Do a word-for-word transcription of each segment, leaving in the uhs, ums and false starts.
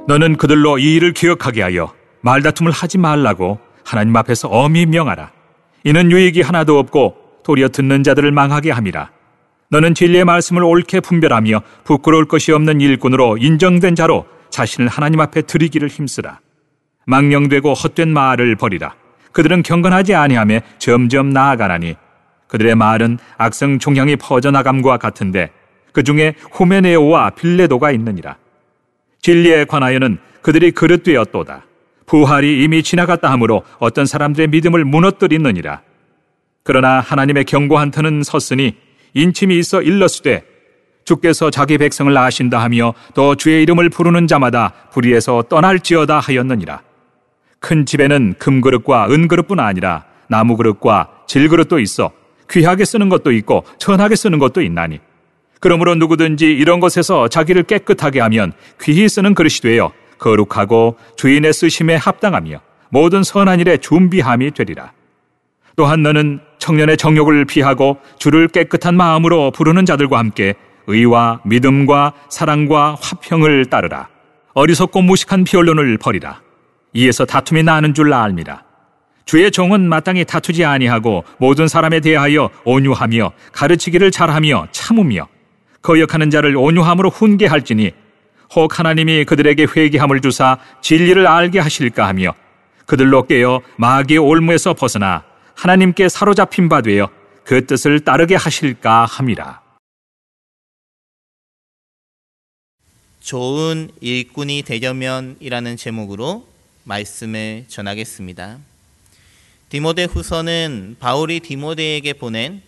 너는 그들로 이 일을 기억하게 하여 말다툼을 하지 말라고 하나님 앞에서 엄히 명하라. 이는 유익이 하나도 없고 도리어 듣는 자들을 망하게 함이라. 너는 진리의 말씀을 옳게 분별하며 부끄러울 것이 없는 일꾼으로 인정된 자로 자신을 하나님 앞에 드리기를 힘쓰라. 망령되고 헛된 말을 버리라. 그들은 경건하지 아니하며 점점 나아가나니 그들의 말은 악성 종향이 퍼져나감과 같은데 그 중에 후메네오와 빌레도가 있느니라. 진리에 관하여는 그들이 그릇되었도다. 부활이 이미 지나갔다 하므로 어떤 사람들의 믿음을 무너뜨리느니라. 그러나 하나님의 경고한 터는 섰으니 인침이 있어 일렀으되 주께서 자기 백성을 아신다 하며 또 주의 이름을 부르는 자마다 불의에서 떠날지어다 하였느니라. 큰 집에는 금그릇과 은그릇뿐 아니라 나무그릇과 질그릇도 있어 귀하게 쓰는 것도 있고 천하게 쓰는 것도 있나니 그러므로 누구든지 이런 것에서 자기를 깨끗하게 하면 귀히 쓰는 그릇이 되어 거룩하고 주인의 쓰심에 합당하며 모든 선한 일에 준비함이 되리라. 또한 너는 청년의 정욕을 피하고 주를 깨끗한 마음으로 부르는 자들과 함께 의와 믿음과 사랑과 화평을 따르라. 어리석고 무식한 비언론을 버리라. 이에서 다툼이 나는 줄 알미라. 주의 종은 마땅히 다투지 아니하고 모든 사람에 대하여 온유하며 가르치기를 잘하며 참으며 거역하는 자를 온유함으로 훈계할지니 혹 하나님이 그들에게 회개함을 주사 진리를 알게 하실까 하며 그들로 깨어 마귀의 올무에서 벗어나 하나님께 사로잡힌 바 되어 그 뜻을 따르게 하실까 함이라. 좋은 일꾼이 되려면이라는 제목으로 말씀을 전하겠습니다. 디모데 후서는 바울이 디모데에게 보낸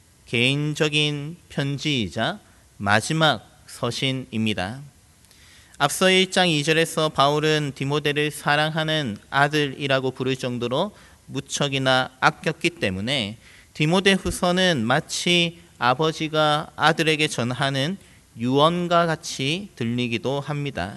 개인적인 편지이자 마지막 서신입니다. 앞서 일 장 이 절에서 바울은 디모데를 사랑하는 아들이라고 부를 정도로 무척이나 아꼈기 때문에 디모데 후서는 마치 아버지가 아들에게 전하는 유언과 같이 들리기도 합니다.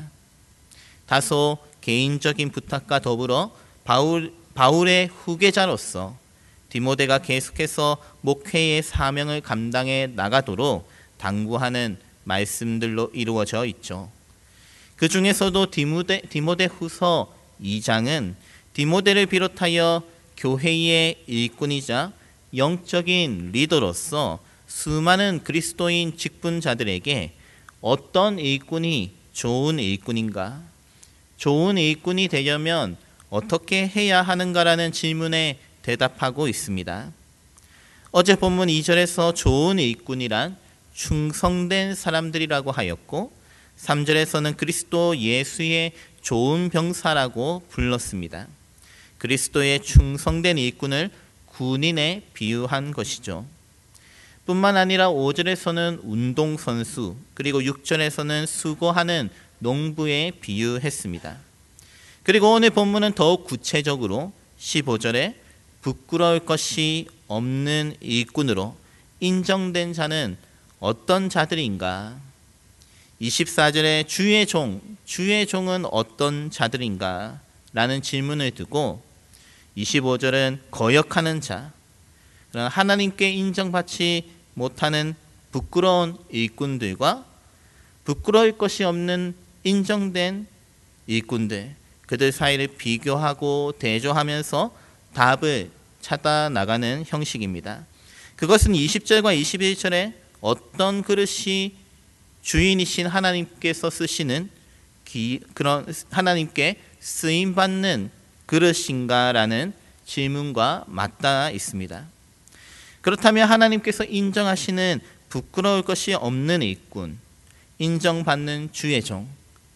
다소 개인적인 부탁과 더불어 바울, 바울의 후계자로서 디모데가 계속해서 목회의 사명을 감당해 나가도록 당부하는 말씀들로 이루어져 있죠. 그 중에서도 디모데, 디모데 후서 이 장은 디모데를 비롯하여 교회의 일꾼이자 영적인 리더로서 수많은 그리스도인 직분자들에게 어떤 일꾼이 좋은 일꾼인가, 좋은 일꾼이 되려면 어떻게 해야 하는가라는 질문에 대답하고 있습니다. 어제 본문 이 절에서 좋은 일꾼이란 충성된 사람들이라고 하였고 삼 절에서는 그리스도 예수의 좋은 병사라고 불렀습니다. 그리스도의 충성된 일꾼을 군인에 비유한 것이죠. 뿐만 아니라 오 절에서는 운동선수, 그리고 육 절에서는 수고하는 농부에 비유했습니다. 그리고 오늘 본문은 더욱 구체적으로 십오 절에 부끄러울 것이 없는 일꾼으로 인정된 자는 어떤 자들인가? 이십사 절에 주의 종, 주의 종은 어떤 자들인가? 라는 질문을 두고 이십오 절은 거역하는 자, 하나님께 인정받지 못하는 부끄러운 일꾼들과 부끄러울 것이 없는 인정된 일꾼들, 그들 사이를 비교하고 대조하면서 답을 찾아 나가는 형식입니다. 그것은 이십 절과 이십일 절에 어떤 그릇이 주인이신 하나님께서 쓰시는 기, 그런 하나님께 쓰임받는 그릇인가라는 질문과 맞닿아 있습니다. 그렇다면 하나님께서 인정하시는 부끄러울 것이 없는 일꾼, 인정받는 주의 종,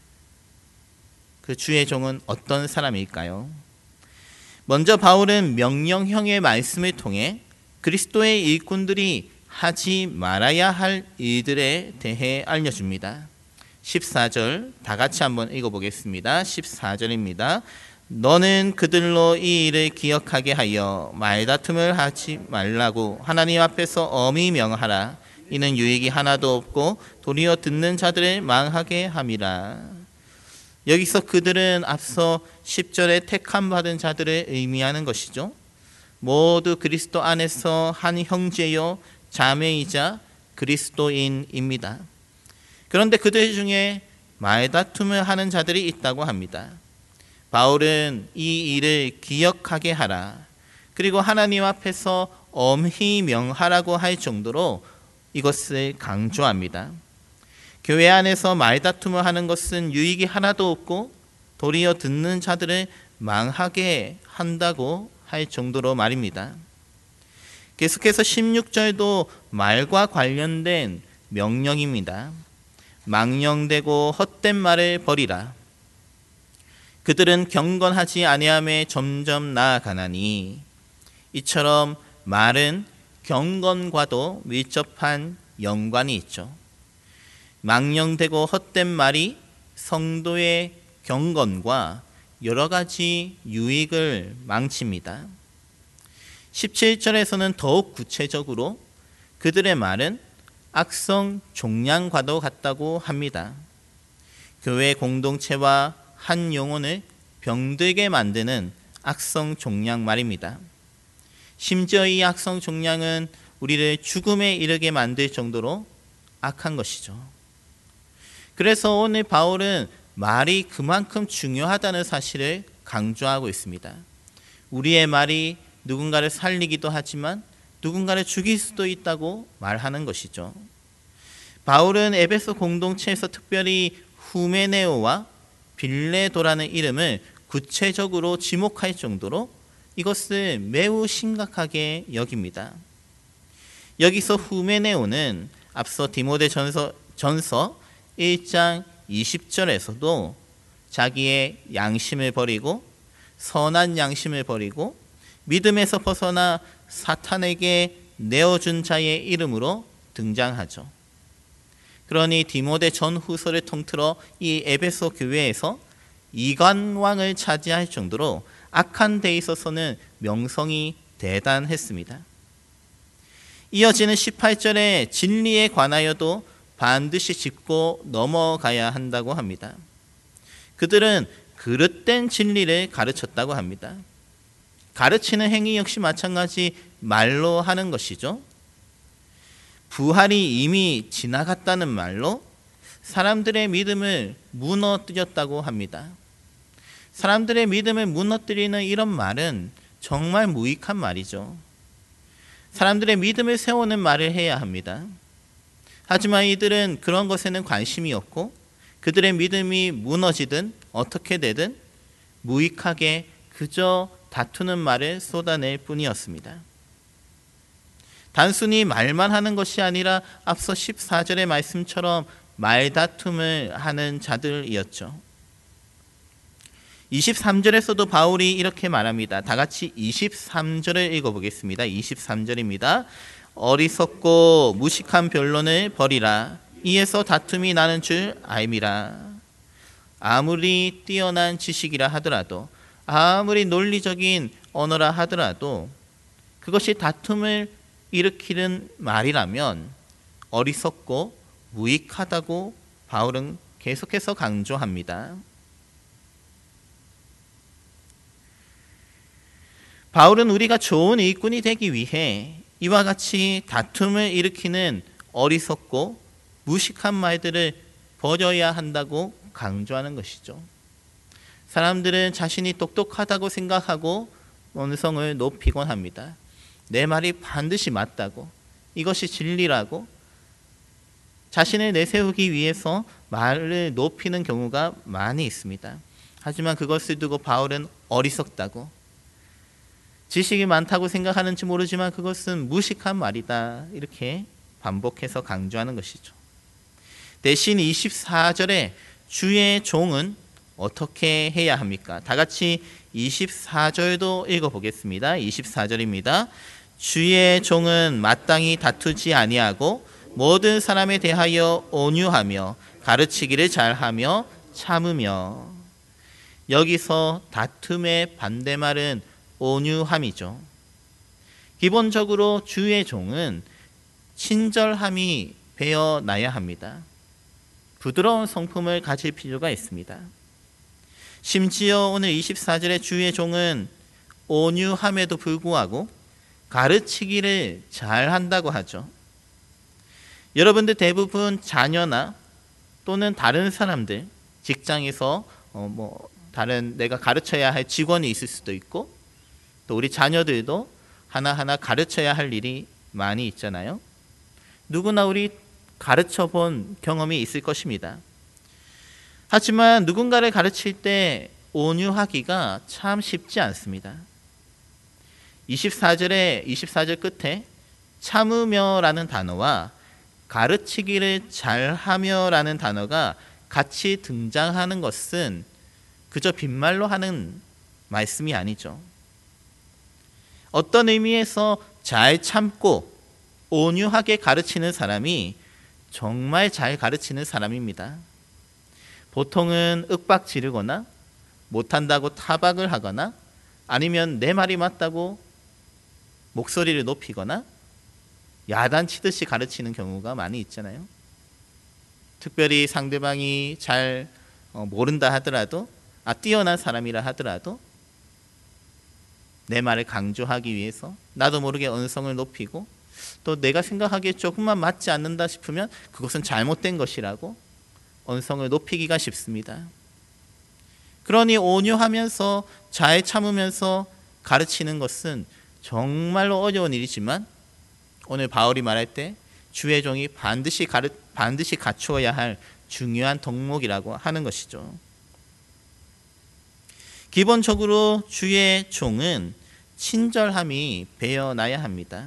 그 주의 종은 어떤 사람일까요? 먼저 바울은 명령형의 말씀을 통해 그리스도의 일꾼들이 하지 말아야 할 일들에 대해 알려줍니다. 십사 절 다 같이 한번 읽어보겠습니다. 십사 절입니다. 너는 그들로 이 일을 기억하게 하여 말다툼을 하지 말라고 하나님 앞에서 엄히 명하라. 이는 유익이 하나도 없고 도리어 듣는 자들을 망하게 함이라. 여기서 그들은 앞서 십 절에 택함 받은 자들을 의미하는 것이죠. 모두 그리스도 안에서 한 형제요 자매이자 그리스도인입니다. 그런데 그들 중에 말다툼을 하는 자들이 있다고 합니다. 바울은 이 일을 기억하게 하라, 그리고 하나님 앞에서 엄히 명하라고 할 정도로 이것을 강조합니다. 교회 안에서 말다툼을 하는 것은 유익이 하나도 없고 도리어 듣는 자들을 망하게 한다고 할 정도로 말입니다. 계속해서 십육 절도 말과 관련된 명령입니다. 망령되고 헛된 말을 버리라. 그들은 경건하지 아니함에 점점 나아가나니. 이처럼 말은 경건과도 밀접한 연관이 있죠. 망령되고 헛된 말이 성도의 경건과 여러 가지 유익을 망칩니다. 십칠 절에서는 더욱 구체적으로 그들의 말은 악성 종량과도 같다고 합니다. 교회 공동체와 한 영혼을 병들게 만드는 악성 종량 말입니다. 심지어 이 악성 종량은 우리를 죽음에 이르게 만들 정도로 악한 것이죠. 그래서 오늘 바울은 말이 그만큼 중요하다는 사실을 강조하고 있습니다. 우리의 말이 누군가를 살리기도 하지만 누군가를 죽일 수도 있다고 말하는 것이죠. 바울은 에베소 공동체에서 특별히 후메네오와 빌레도라는 이름을 구체적으로 지목할 정도로 이것을 매우 심각하게 여깁니다. 여기서 후메네오는 앞서 디모데 전서, 전서 일 장 이십 절에서도 자기의 양심을 버리고 선한 양심을 버리고 믿음에서 벗어나 사탄에게 내어준 자의 이름으로 등장하죠. 그러니 디모데 전후서를 통틀어 이 에베소 교회에서 이간왕을 차지할 정도로 악한 데 있어서는 명성이 대단했습니다. 이어지는 십팔 절에 진리에 관하여도 반드시 짚고 넘어가야 한다고 합니다. 그들은 그릇된 진리를 가르쳤다고 합니다. 가르치는 행위 역시 마찬가지 말로 하는 것이죠. 부활이 이미 지나갔다는 말로 사람들의 믿음을 무너뜨렸다고 합니다. 사람들의 믿음을 무너뜨리는 이런 말은 정말 무익한 말이죠. 사람들의 믿음을 세우는 말을 해야 합니다. 하지만 이들은 그런 것에는 관심이 없고 그들의 믿음이 무너지든 어떻게 되든 무익하게 그저 다투는 말을 쏟아낼 뿐이었습니다. 단순히 말만 하는 것이 아니라 앞서 십사 절의 말씀처럼 말다툼을 하는 자들이었죠. 이십삼 절에서도 바울이 이렇게 말합니다. 다 같이 이십삼 절을 읽어보겠습니다. 이십삼 절입니다. 어리석고 무식한 변론을 버리라. 이에서 다툼이 나는 줄 알미라. 아무리 뛰어난 지식이라 하더라도 아무리 논리적인 언어라 하더라도 그것이 다툼을 일으키는 말이라면 어리석고 무익하다고 바울은 계속해서 강조합니다. 바울은 우리가 좋은 일꾼이 되기 위해 이와 같이 다툼을 일으키는 어리석고 무식한 말들을 버려야 한다고 강조하는 것이죠. 사람들은 자신이 똑똑하다고 생각하고 언성을 높이곤 합니다. 내 말이 반드시 맞다고, 이것이 진리라고 자신을 내세우기 위해서 말을 높이는 경우가 많이 있습니다. 하지만 그것을 두고 바울은 어리석다고, 지식이 많다고 생각하는지 모르지만 그것은 무식한 말이다, 이렇게 반복해서 강조하는 것이죠. 대신 이십사 절에 주의 종은 어떻게 해야 합니까? 다 같이 이십사 절도 읽어보겠습니다. 이십사 절입니다. 주의 종은 마땅히 다투지 아니하고 모든 사람에 대하여 온유하며 가르치기를 잘하며 참으며. 여기서 다툼의 반대말은 온유함이죠. 기본적으로 주의 종은 친절함이 배어나야 합니다. 부드러운 성품을 가질 필요가 있습니다. 심지어 오늘 이십사 절의 주의 종은 온유함에도 불구하고 가르치기를 잘한다고 하죠. 여러분들 대부분 자녀나 또는 다른 사람들, 직장에서 어 뭐 다른 내가 가르쳐야 할 직원이 있을 수도 있고, 또 우리 자녀들도 하나하나 가르쳐야 할 일이 많이 있잖아요. 누구나 우리 가르쳐 본 경험이 있을 것입니다. 하지만 누군가를 가르칠 때 온유하기가 참 쉽지 않습니다. 이십사 절에 이십사 절 끝에 참으며라는 단어와 가르치기를 잘하며라는 단어가 같이 등장하는 것은 그저 빈말로 하는 말씀이 아니죠. 어떤 의미에서 잘 참고 온유하게 가르치는 사람이 정말 잘 가르치는 사람입니다. 보통은 윽박 지르거나 못한다고 타박을 하거나 아니면 내 말이 맞다고 목소리를 높이거나 야단치듯이 가르치는 경우가 많이 있잖아요. 특별히 상대방이 잘 모른다 하더라도, 아, 뛰어난 사람이라 하더라도 내 말을 강조하기 위해서 나도 모르게 언성을 높이고, 또 내가 생각하기에 조금만 맞지 않는다 싶으면 그것은 잘못된 것이라고 언성을 높이기가 쉽습니다. 그러니 온유하면서 잘 참으면서 가르치는 것은 정말로 어려운 일이지만, 오늘 바울이 말할 때 주의 종이 반드시 가르, 반드시 갖추어야 할 중요한 덕목이라고 하는 것이죠. 기본적으로 주의 종은 친절함이 배어나야 합니다.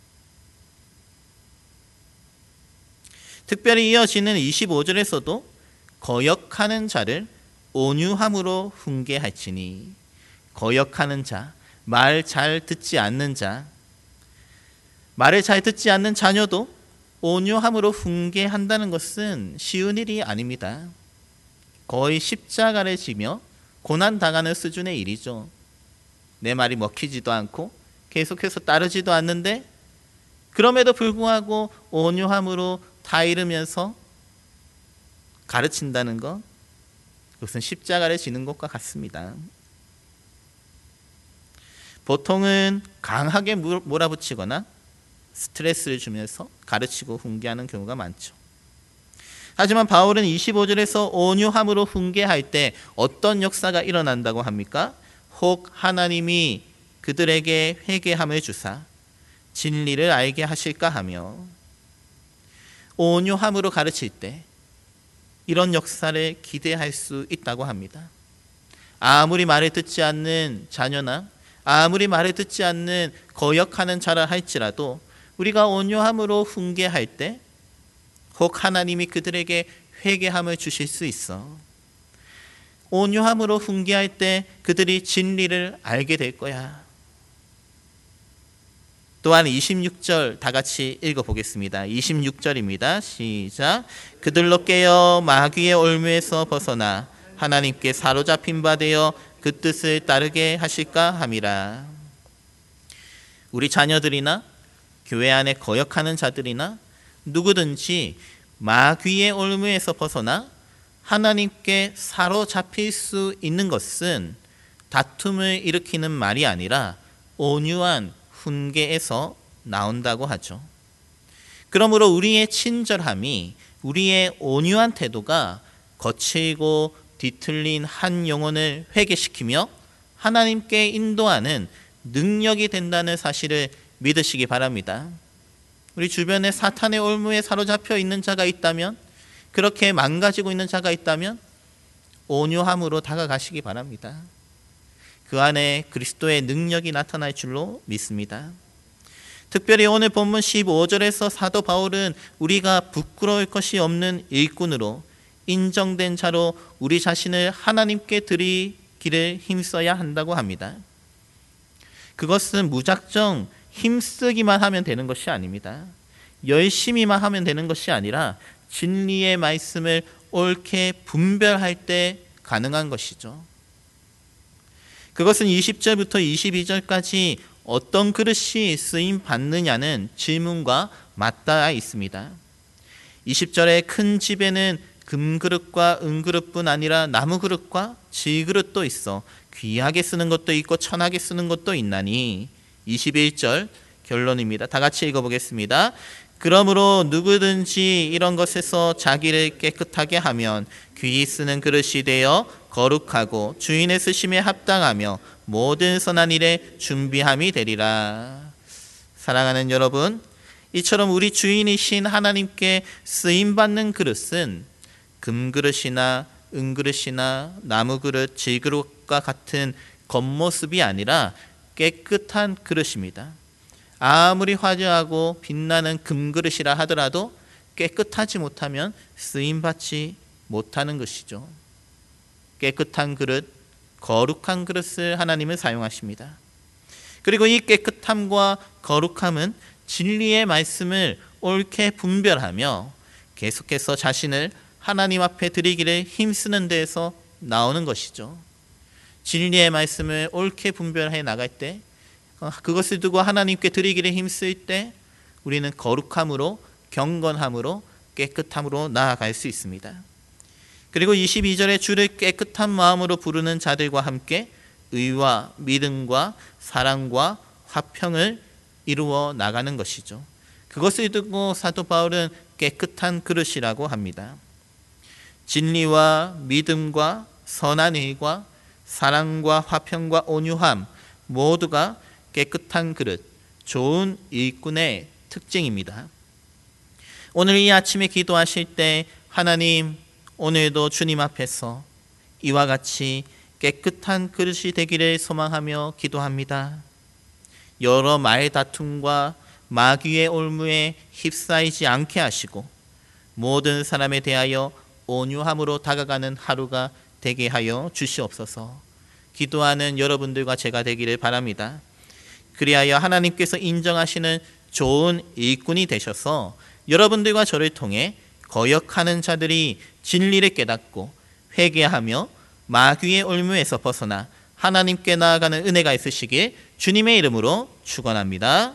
특별히 이어지는 이십오 절에서도 거역하는 자를 온유함으로 훈계할지니, 거역하는 자, 말 잘 듣지 않는 자, 말을 잘 듣지 않는 자녀도 온유함으로 훈계한다는 것은 쉬운 일이 아닙니다. 거의 십자가를 지며 고난당하는 수준의 일이죠. 내 말이 먹히지도 않고 계속해서 따르지도 않는데, 그럼에도 불구하고 온유함으로 타이르면서 가르친다는 것, 그것은 십자가를 지는 것과 같습니다. 보통은 강하게 몰아붙이거나 스트레스를 주면서 가르치고 훈계하는 경우가 많죠. 하지만 바울은 이십오 절에서 온유함으로 훈계할 때 어떤 역사가 일어난다고 합니까? 혹 하나님이 그들에게 회개함을 주사 진리를 알게 하실까 하며, 온유함으로 가르칠 때 이런 역사를 기대할 수 있다고 합니다. 아무리 말을 듣지 않는 자녀나 아무리 말을 듣지 않는 거역하는 자라 할지라도 우리가 온유함으로 훈계할 때 혹 하나님이 그들에게 회개함을 주실 수 있어. 온유함으로 훈계할 때 그들이 진리를 알게 될 거야. 또한 이십육 절 다 같이 읽어보겠습니다. 이십육 절입니다. 시작. 그들로 깨어 마귀의 올무에서 벗어나 하나님께 사로잡힌 바 되어 그 뜻을 따르게 하실까 함이라. 우리 자녀들이나 교회 안에 거역하는 자들이나 누구든지 마귀의 올무에서 벗어나 하나님께 사로잡힐 수 있는 것은 다툼을 일으키는 말이 아니라 온유한 훈계에서 나온다고 하죠. 그러므로 우리의 친절함이, 우리의 온유한 태도가 거칠고 뒤틀린 한 영혼을 회개시키며 하나님께 인도하는 능력이 된다는 사실을 믿으시기 바랍니다. 우리 주변에 사탄의 올무에 사로잡혀 있는 자가 있다면, 그렇게 망가지고 있는 자가 있다면 온유함으로 다가가시기 바랍니다. 그 안에 그리스도의 능력이 나타날 줄로 믿습니다. 특별히 오늘 본문 십오 절에서 사도 바울은 우리가 부끄러울 것이 없는 일꾼으로 인정된 자로 우리 자신을 하나님께 드리기를 힘써야 한다고 합니다. 그것은 무작정 힘쓰기만 하면 되는 것이 아닙니다. 열심히만 하면 되는 것이 아니라 진리의 말씀을 옳게 분별할 때 가능한 것이죠. 그것은 이십 절부터 이십이 절까지 어떤 그릇이 쓰임 받느냐는 질문과 맞닿아 있습니다. 이십 절의 큰 집에는 금그릇과 은그릇뿐 아니라 나무그릇과 질그릇도 있어 귀하게 쓰는 것도 있고 천하게 쓰는 것도 있나니, 이십일 절 결론입니다. 다 같이 읽어보겠습니다. 그러므로 누구든지 이런 것에서 자기를 깨끗하게 하면 귀히 쓰는 그릇이 되어 거룩하고 주인의 쓰심에 합당하며 모든 선한 일에 준비함이 되리라. 사랑하는 여러분, 이처럼 우리 주인이신 하나님께 쓰임받는 그릇은 금그릇이나 은그릇이나 나무그릇, 질그릇과 같은 겉모습이 아니라 깨끗한 그릇입니다. 아무리 화려하고 빛나는 금그릇이라 하더라도 깨끗하지 못하면 쓰임받지 못하는 것이죠. 깨끗한 그릇, 거룩한 그릇을 하나님은 사용하십니다. 그리고 이 깨끗함과 거룩함은 진리의 말씀을 옳게 분별하며 계속해서 자신을 하나님 앞에 드리기를 힘쓰는 데에서 나오는 것이죠. 진리의 말씀을 옳게 분별해 나갈 때, 그것을 두고 하나님께 드리기를 힘쓸 때 우리는 거룩함으로, 경건함으로, 깨끗함으로 나아갈 수 있습니다. 그리고 이십이 절에 주를 깨끗한 마음으로 부르는 자들과 함께 의와 믿음과 사랑과 화평을 이루어 나가는 것이죠. 그것을 두고 사도 바울은 깨끗한 그릇이라고 합니다. 진리와 믿음과 선한 일과 사랑과 화평과 온유함 모두가 깨끗한 그릇, 좋은 일꾼의 특징입니다. 오늘 이 아침에 기도하실 때 하나님, 오늘도 주님 앞에서 이와 같이 깨끗한 그릇이 되기를 소망하며 기도합니다. 여러 말다툼과 마귀의 올무에 휩싸이지 않게 하시고 모든 사람에 대하여 온유함으로 다가가는 하루가 되게 하여 주시옵소서. 기도하는 여러분들과 제가 되기를 바랍니다. 그리하여 하나님께서 인정하시는 좋은 일꾼이 되셔서 여러분들과 저를 통해 거역하는 자들이 진리를 깨닫고 회개하며 마귀의 올무에서 벗어나 하나님께 나아가는 은혜가 있으시길 주님의 이름으로 축원합니다.